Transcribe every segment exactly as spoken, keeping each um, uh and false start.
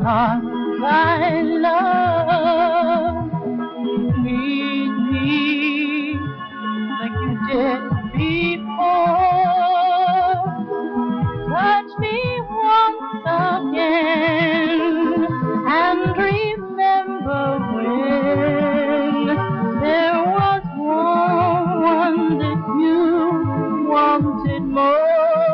arms I love. Meet me like you did before. Touch me once again and remember when there was one that you wanted more.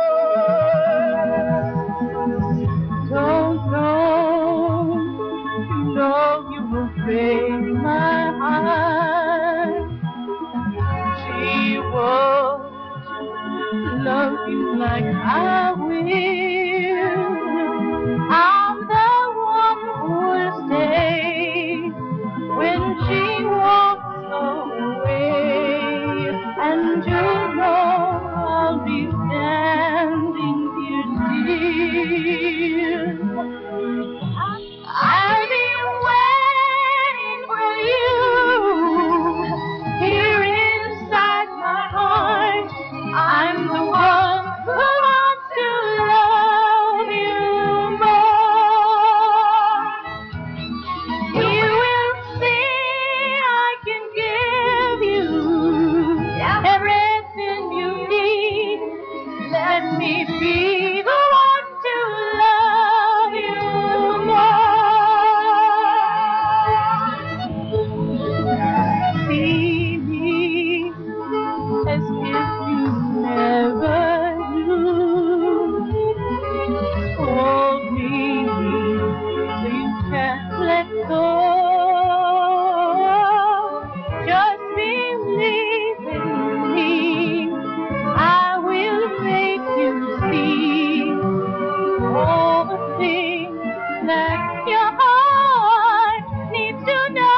Don't know, you know you will break my heart. She won't love you like I will. I'm the one who'll stay when she walks away, and you know I'll be standing here still. I'll be waiting for you here inside my heart. I'm the one who wants to love you more. You will see I can give you everything you need. Let me be the one to love you more. See me as if you never knew. Hold me so you can't let go. Just believe in me. I will make you see all the things that your heart needs to know.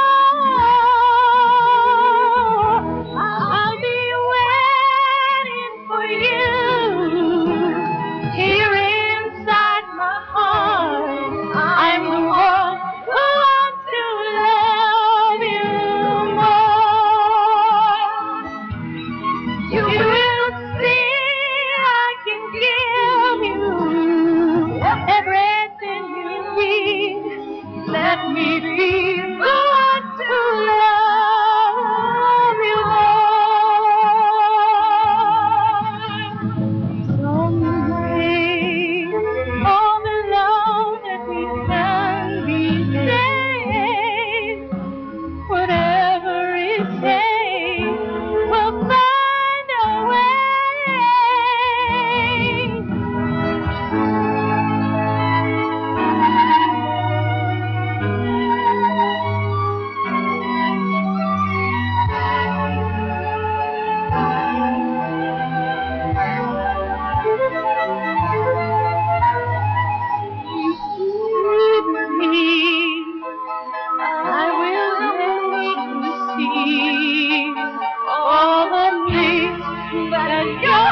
I'll be waiting for you here inside my heart. I'm the one who wants to love you more. You will see I can give you everything you need. Let me be the one to love you more. Someday, all alone and we can be safe. Whatever it takes, we'll find a way. With me, I will make you see all the things that you're